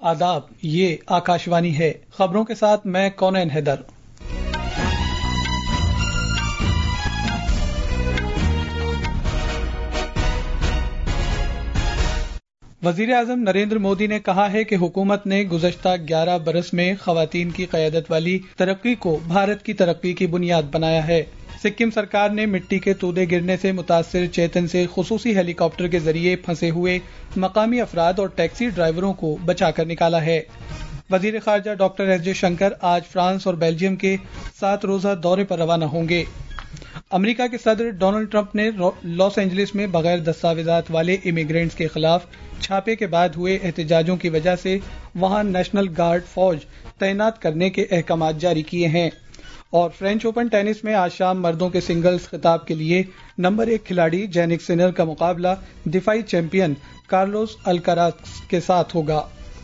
آداب، یہ آکاشوانی ہے۔ خبروں کے ساتھ میں کونین حیدر۔ وزیر اعظم نریندر مودی نے کہا ہے کہ حکومت نے گزشتہ 11 برس میں خواتین کی قیادت والی ترقی کو بھارت کی ترقی کی بنیاد بنایا ہے۔ سکم سرکار نے مٹی کے تودے گرنے سے متاثر چیتن سے خصوصی ہیلی کاپٹر کے ذریعے پھنسے ہوئے مقامی افراد اور ٹیکسی ڈرائیوروں کو بچا کر نکالا ہے۔ وزیر خارجہ ڈاکٹر ایس جے شنکر آج فرانس اور بیلجیم کے 7 روزہ دورے پر روانہ ہوں گے۔ امریکہ کے صدر ڈونلڈ ٹرمپ نے لاس اینجلس میں بغیر دستاویزات والے امیگرینٹس کے خلاف چھاپے کے بعد ہوئے احتجاجوں کی وجہ سے وہاں نیشنل گارڈ فوج تعینات کرنے کے احکامات جاری کیے ہیں۔ اور فرینچ اوپن ٹینس میں آج شام مردوں کے سنگلز خطاب کے لیے نمبر 1 کھلاڑی جینک سنر کا مقابلہ دفاعی چیمپئن کارلوس الکراز کے ساتھ ہوگا۔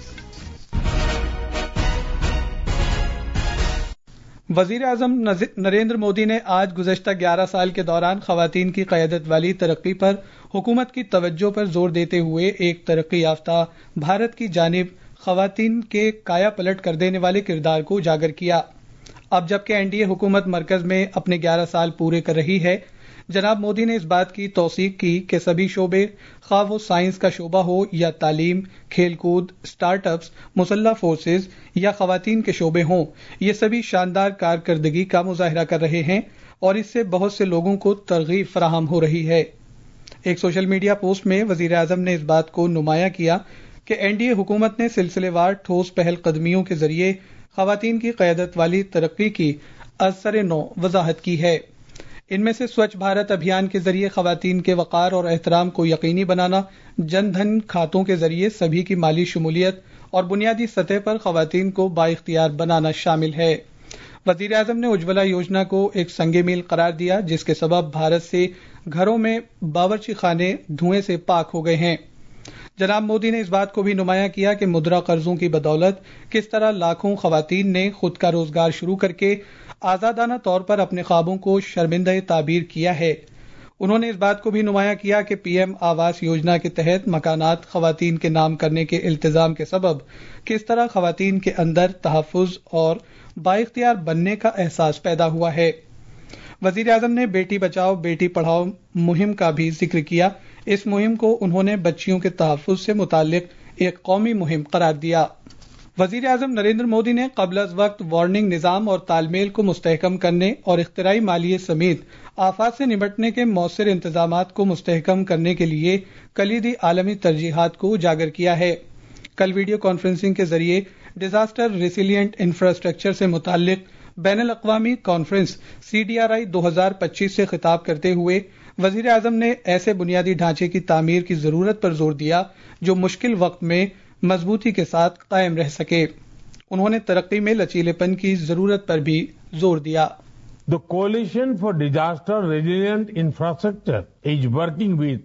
وزیر اعظم نریندر مودی نے آج گزشتہ 11 سال کے دوران خواتین کی قیادت والی ترقی پر حکومت کی توجہ پر زور دیتے ہوئے ایک ترقی یافتہ بھارت کی جانب خواتین کے کایا پلٹ کر دینے والے کردار کو اجاگر کیا۔ اب جبکہ این ڈی اے حکومت مرکز میں اپنے 11 سال پورے کر رہی ہے، جناب مودی نے اس بات کی توثیق کی کہ سبھی شعبے، خواہ وہ سائنس کا شعبہ ہو یا تعلیم، کھیل کود، اسٹارٹ اپس، مسلح فورسز یا خواتین کے شعبے ہوں، یہ سبھی شاندار کارکردگی کا مظاہرہ کر رہے ہیں اور اس سے بہت سے لوگوں کو ترغیب فراہم ہو رہی ہے۔ ایک سوشل میڈیا پوسٹ میں وزیر اعظم نے اس بات کو نمایاں کیا کہ این ڈی اے حکومت نے سلسلے وار ٹھوس پہل قدمیوں کے ذریعے خواتین کی قیادت والی ترقی کی از سر نو وضاحت کی ہے۔ ان میں سے سوچھ بھارت ابھیان کے ذریعے خواتین کے وقار اور احترام کو یقینی بنانا، جن دھن کھاتوں کے ذریعے سبھی کی مالی شمولیت اور بنیادی سطح پر خواتین کو بااختیار بنانا شامل ہے۔ وزیر اعظم نے اجولا یوجنا کو ایک سنگ میل قرار دیا، جس کے سبب بھارت سے گھروں میں باورچی خانے دھوئیں سے پاک ہو گئے ہیں۔ جناب مودی نے اس بات کو بھی نمایاں کیا کہ مدرا قرضوں کی بدولت کس طرح لاکھوں خواتین نے خود کا روزگار شروع کر کے آزادانہ طور پر اپنے خوابوں کو شرمندہ تعبیر کیا ہے۔ انہوں نے اس بات کو بھی نمایاں کیا کہ پی ایم آواس یوجنا کے تحت مکانات خواتین کے نام کرنے کے التزام کے سبب کس طرح خواتین کے اندر تحفظ اور بااختیار بننے کا احساس پیدا ہوا ہے۔ وزیر اعظم نے بیٹی بچاؤ بیٹی پڑھاؤ مہم کا بھی ذکر کیا۔ اس مہم کو انہوں نے بچیوں کے تحفظ سے متعلق ایک قومی مہم قرار دیا۔ وزیر اعظم نریندر مودی نے قبل از وقت وارننگ نظام اور تال میل کو مستحکم کرنے اور اختراعی مالیے سمیت آفات سے نمٹنے کے مؤثر انتظامات کو مستحکم کرنے کے لیے کلیدی عالمی ترجیحات کو اجاگر کیا ہے۔ کل ویڈیو کانفرنسنگ کے ذریعے ڈیزاسٹر ریسیلینٹ انفراسٹرکچر سے متعلق بین الاقوامی کانفرنس CDRI 2025 سے خطاب کرتے ہوئے وزیر اعظم نے ایسے بنیادی ڈھانچے کی تعمیر کی ضرورت پر زور دیا جو مشکل وقت میں مضبوطی کے ساتھ قائم رہ سکے۔ انہوں نے ترقی میں لچیلے پن کی ضرورت پر بھی زور دیا۔ The Coalition for Disaster Resilient Infrastructure is working with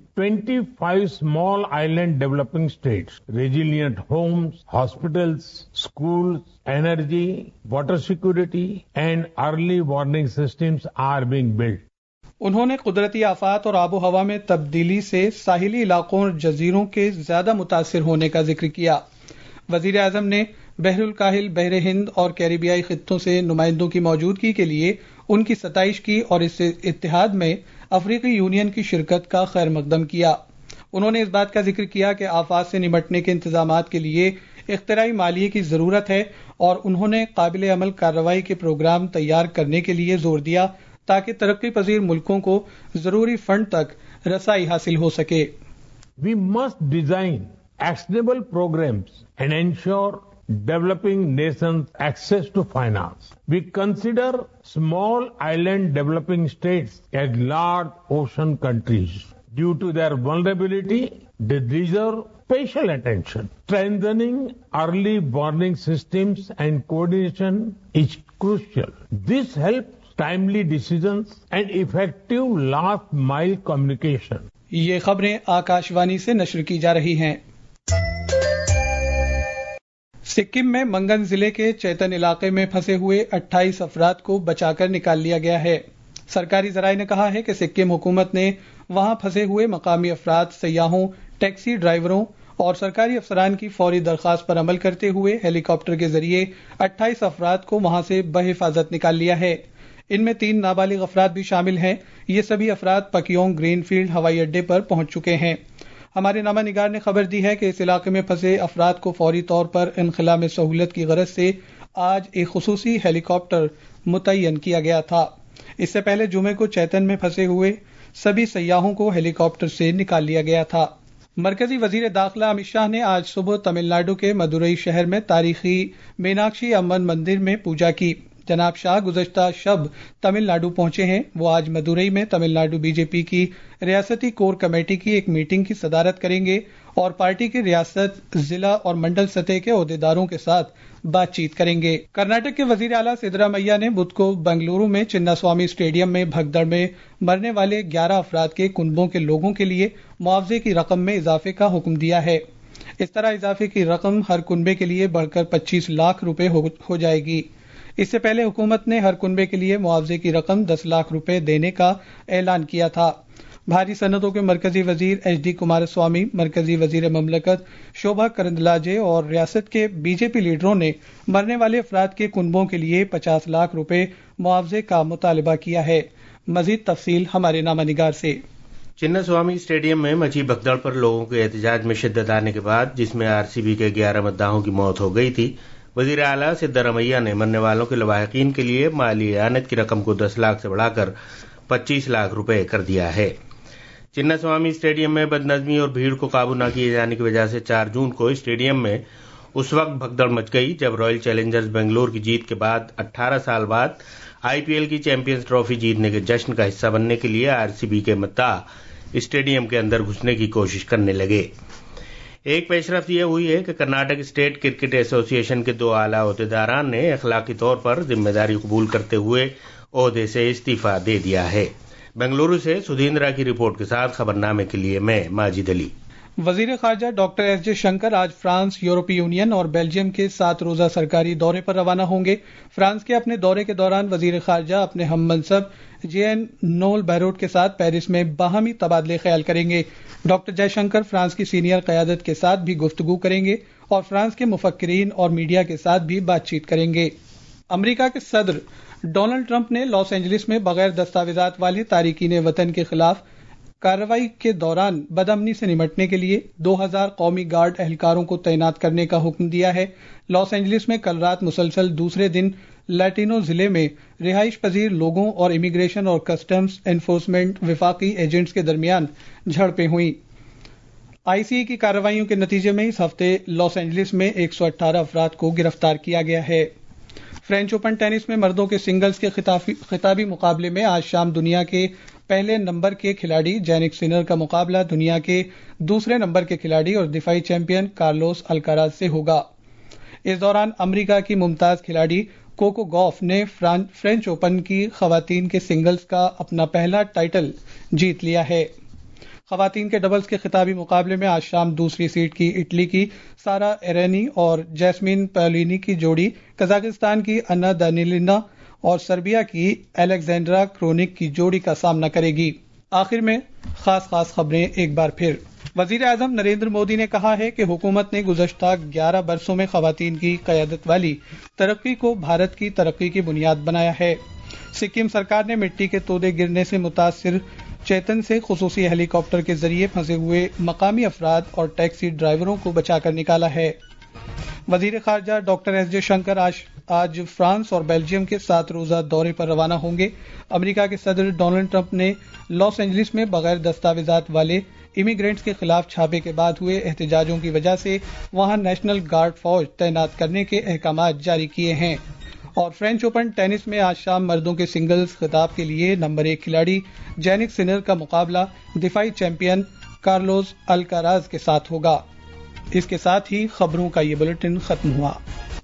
25 small island developing states. Resilient homes, hospitals, schools, energy, water security, and early warning systems are being built. انہوں نے قدرتی آفات اور آب و ہوا میں تبدیلی سے ساحلی علاقوں اور جزیروں کے زیادہ متاثر ہونے کا ذکر کیا۔ وزیر اعظم نے بحر الکاہل، بحر ہند اور کیریبیائی خطوں سے نمائندوں کی موجودگی کے لیے ان کی ستائش کی اور اس اتحاد میں افریقی یونین کی شرکت کا خیر مقدم کیا۔ انہوں نے اس بات کا ذکر کیا کہ آفات سے نمٹنے کے انتظامات کے لیے اختراعی مالیے کی ضرورت ہے اور انہوں نے قابل عمل کارروائی کے پروگرام تیار کرنے کے لیے زور دیا تاکہ ترقی پذیر ملکوں کو ضروری فنڈ تک رسائی حاصل ہو سکے۔ We must design actionable programs and ensure developing nations access to finance. We consider small island developing states as large ocean countries. Due to their vulnerability, they deserve special attention. Strengthening early warning systems and coordination is crucial. This helps timely decisions and effective last mile communication. یہ خبریں آکاشوانی سے نشر کی جا رہی ہیں۔ سکم میں منگن ضلع کے چیتن علاقے میں پھنسے ہوئے 28 افراد کو بچا کر نکال لیا گیا ہے۔ سرکاری ذرائع نے کہا ہے کہ سکم حکومت نے وہاں پھنسے ہوئے مقامی افراد، سیاحوں، ٹیکسی ڈرائیوروں اور سرکاری افسران کی فوری درخواست پر عمل کرتے ہوئے ہیلی کاپٹر کے ذریعے 28 افراد کو وہاں سے بحفاظت نکال لیا ہے۔ ان میں 3 نابالغ افراد بھی شامل ہیں۔ یہ سبھی افراد پکیونگ گرین فیلڈ ہوائی اڈے پر پہنچ چکے ہیں۔ ہمارے نامہ نگار نے خبر دی ہے کہ اس علاقے میں پھنسے افراد کو فوری طور پر انخلاء میں سہولت کی غرض سے آج ایک خصوصی ہیلی کاپٹر متعین کیا گیا تھا۔ اس سے پہلے جمعے کو چیتن میں پھنسے ہوئے سبھی سیاحوں کو ہیلی کاپٹر سے نکال لیا گیا تھا۔ مرکزی وزیر داخلہ امت شاہ نے آج صبح تمل ناڈو کے مدورئی شہر میں تاریخی میناکشی امن مندر میں پوجا کی۔ جناب شاہ گزشتہ شب تمل ناڈو پہنچے ہیں۔ وہ آج مدورئی میں Tamil Nadu B J P کی ریاستی کور کمیٹی کی ایک میٹنگ کی صدارت کریں گے اور پارٹی کی ریاست، ضلع اور منڈل سطح کے عہدیداروں کے ساتھ بات چیت کریں گے۔ کرناٹک کے وزیر اعلیٰ سدرامیا نے بدھ کو بنگلورو میں چنا سوامی اسٹیڈیم میں بھگدڑ میں مرنے والے 11 افراد کے کنبوں کے لوگوں کے لیے معاوضے کی رقم میں اضافے کا حکم دیا ہے۔ اس طرح اضافے کی رقم ہر کنبے کے لیے بڑھ کر 25 لاکھ روپے ہو جائے گی۔ اس سے پہلے حکومت نے ہر کنبے کے لیے معاوضے کی رقم 10 لاکھ روپے دینے کا اعلان کیا تھا۔ بھاری صنعتوں کے مرکزی وزیر ایچ ڈی کمار سوامی، مرکزی وزیر مملکت شوبھا کرندلاجے اور ریاست کے بی جے پی لیڈروں نے مرنے والے افراد کے کنبوں کے لیے 50 لاکھ روپے معاوضے کا مطالبہ کیا ہے۔ مزید تفصیل ہمارے نامہ نگار سے۔ چنا سوامی اسٹیڈیم میں مچی بھگدڑ پر لوگوں کے احتجاج میں شدت آنے کے بعد، جس میں آر سی بی کے 11 مداحوں کی موت ہو گئی تھی، وزیر اعلیٰ سدرامیا نے مرنے والوں کے لواحقین کے لیے مالی اعانت کی رقم کو 10 لاکھ سے بڑھا کر 25 لاکھ روپے کر دیا ہے۔ چنا سوامی اسٹیڈیم میں بد نظمی اور بھیڑ کو قابو نہ کیے جانے کی وجہ سے 4 جون کو اسٹیڈیم میں اس وقت بھگدڑ مچ گئی جب رائل چیلنجرز بنگلور کی جیت کے بعد 18 سال بعد آئی پی ایل کی چیمپئنز ٹرافی جیتنے کے جشن کا حصہ بننے کے لیے آر سی بی کے مداح اسٹیڈیم کے اندر گھسنے کی کوشش کرنے لگے۔ ایک پیش رفت یہ ہوئی ہے کہ کرناٹک اسٹیٹ کرکٹ ایسوسی ایشن کے 2 اعلیٰ عہدیداران نے اخلاقی طور پر ذمہ داری قبول کرتے ہوئے عہدے سے استعفیٰ دے دیا ہے۔ بنگلورو سے سدھیندرا کی رپورٹ کے ساتھ خبرنامے کے لیے میں ماجد علی۔ وزیر خارجہ ڈاکٹر ایس جے شنکر آج فرانس، یورپی یونین اور بیلجیم کے 7 روزہ سرکاری دورے پر روانہ ہوں گے۔ فرانس کے اپنے دورے کے دوران وزیر خارجہ اپنے ہم منصب جین نول بیروٹ کے ساتھ پیرس میں باہمی تبادلے خیال کریں گے۔ ڈاکٹر جے شنکر فرانس کی سینئر قیادت کے ساتھ بھی گفتگو کریں گے اور فرانس کے مفکرین اور میڈیا کے ساتھ بھی بات چیت کریں گے۔ امریکہ کے صدر ڈونلڈ ٹرمپ نے لاس اینجلس میں بغیر دستاویزات والے تارکین وطن کے خلاف کارروائی کے دوران بدامنی سے نمٹنے کے لیے 2000 قومی گارڈ اہلکاروں کو تعینات کرنے کا حکم دیا ہے۔ لاس اینجلس میں کل رات مسلسل دوسرے دن لیٹینو ضلع میں رہائش پذیر لوگوں اور امیگریشن اور کسٹمز انفورسمنٹ وفاقی ایجنٹس کے درمیان جھڑپیں ہوئیں۔ آئی سی کی کارروائیوں کے نتیجے میں اس ہفتے لاس اینجلس میں 118 افراد کو گرفتار کیا گیا ہے۔ فرینچ اوپن ٹینس میں مردوں کے سنگلز کے خطابی مقابلے میں آج شام دنیا کے پہلے نمبر کے کھلاڑی جینک سنر کا مقابلہ دنیا کے دوسرے نمبر کے کھلاڑی اور دفاعی چیمپئن کارلوس الکاراز سے ہوگا۔ اس دوران امریکہ کی ممتاز کھلاڑی کوکو گوف نے فرینچ اوپن کی خواتین کے سنگلز کا اپنا پہلا ٹائٹل جیت لیا ہے۔ خواتین کے ڈبلز کے خطابی مقابلے میں آج شام دوسری سیڈ کی اٹلی کی سارا ایرینی اور جیسمین پیولینی کی جوڑی قزاقستان کی انا دانیلینا اور سربیا کی الیگزینڈرا کرونک کی جوڑی کا سامنا کرے گی۔ آخر میں خاص خبریں ایک بار پھر۔ وزیر اعظم نریندر مودی نے کہا ہے کہ حکومت نے گزشتہ 11 برسوں میں خواتین کی قیادت والی ترقی کو بھارت کی ترقی کی بنیاد بنایا ہے۔ سکم سرکار نے مٹی کے تودے گرنے سے متاثر چیتن سے خصوصی ہیلی کاپٹر کے ذریعے پھنسے ہوئے مقامی افراد اور ٹیکسی ڈرائیوروں کو بچا کر نکالا ہے۔ وزیر خارجہ ڈاکٹر ایس جے شنکر آج فرانس اور بیلجیم کے 7 روزہ دورے پر روانہ ہوں گے۔ امریکہ کے صدر ڈونلڈ ٹرمپ نے لاس اینجلس میں بغیر دستاویزات والے امیگرینٹس کے خلاف چھاپے کے بعد ہوئے احتجاجوں کی وجہ سے وہاں نیشنل گارڈ فوج تعینات کرنے کے احکامات جاری کیے ہیں۔ اور فرینچ اوپن ٹینس میں آج شام مردوں کے سنگلز خطاب کے لیے نمبر 1 کھلاڑی جینک سنر کا مقابلہ دفاعی چیمپئن کارلوس الکاراز کے ساتھ ہوگا۔ اس کے ساتھ ہی خبروں کا یہ بلیٹن ختم ہوا۔